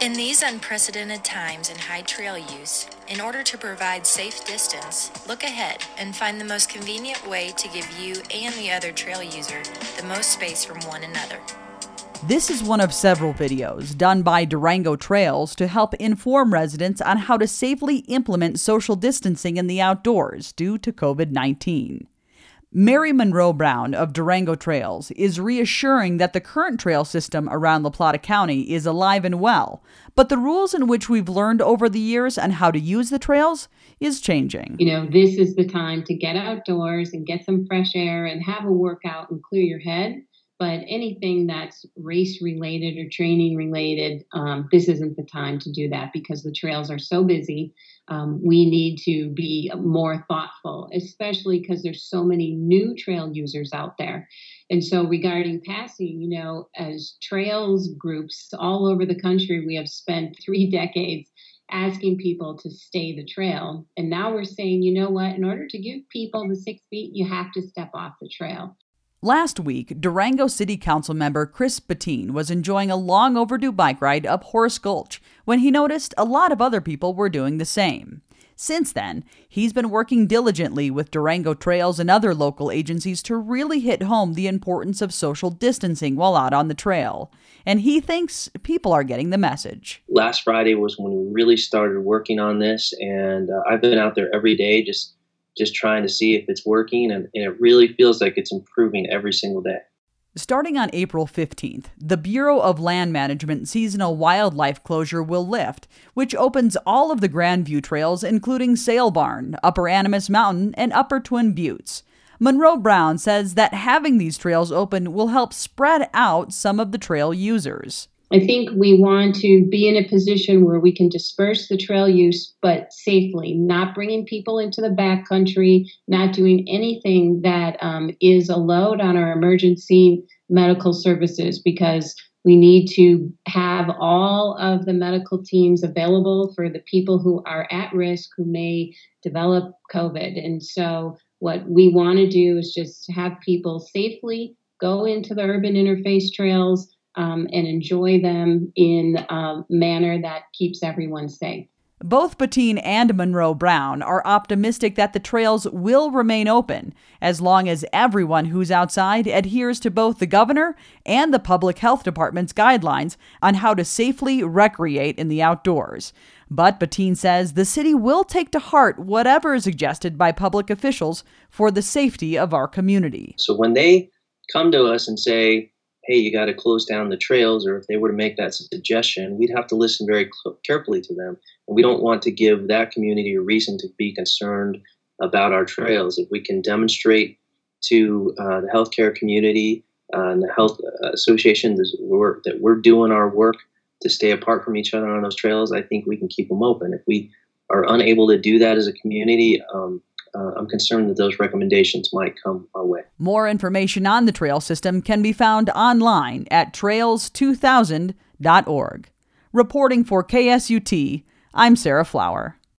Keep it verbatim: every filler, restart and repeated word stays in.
In these unprecedented times in high trail use, in order to provide safe distance, look ahead and find the most convenient way to give you and the other trail user the most space from one another. This is one of several videos done by Durango Trails to help inform residents on how to safely implement social distancing in the outdoors due to covid nineteen. Mary Monroe Brown of Durango Trails is reassuring that the current trail system around La Plata County is alive and well, but the rules in which we've learned over the years on how to use the trails is changing. You know, this is the time to get outdoors and get some fresh air and have a workout and clear your head. But anything that's race related or training related, um, this isn't the time to do that because the trails are so busy. Um, we need to be more thoughtful, especially because there's so many new trail users out there. And so regarding passing, you know, as trails groups all over the country, we have spent three decades asking people to stay the trail. And now we're saying, you know what, in order to give people the six feet, you have to step off the trail. Last week, Durango City Council member Chris Bettine was enjoying a long overdue bike ride up Horace Gulch when he noticed a lot of other people were doing the same. Since then, he's been working diligently with Durango Trails and other local agencies to really hit home the importance of social distancing while out on the trail. And he thinks people are getting the message. Last Friday was when we really started working on this, and uh, I've been out there every day just just trying to see if it's working, and, and it really feels like it's improving every single day. Starting on April fifteenth, the Bureau of Land Management seasonal wildlife closure will lift, which opens all of the Grandview trails, including Sail Barn, Upper Animas Mountain, and Upper Twin Buttes. Monroe Brown says that having these trails open will help spread out some of the trail users. I think we want to be in a position where we can disperse the trail use, but safely, not bringing people into the backcountry, not doing anything that um, is a load on our emergency medical services, because we need to have all of the medical teams available for the people who are at risk, who may develop COVID. And so what we want to do is just have people safely go into the urban interface trails, Um, and enjoy them in a manner that keeps everyone safe. Both Bettine and Monroe Brown are optimistic that the trails will remain open as long as everyone who's outside adheres to both the governor and the public health department's guidelines on how to safely recreate in the outdoors. But Bettine says the city will take to heart whatever is suggested by public officials for the safety of our community. So when they come to us and say, hey, you got to close down the trails, or if they were to make that suggestion, we'd have to listen very cl- carefully to them. And we don't want to give that community a reason to be concerned about our trails. If we can demonstrate to uh, the healthcare community uh, and the health association that we're, that we're doing our work to stay apart from each other on those trails, I think we can keep them open. If we are unable to do that as a community, um, Uh, I'm concerned that those recommendations might come our way. More information on the trail system can be found online at trails two thousand dot org. Reporting for K S U T, I'm Sarah Flower.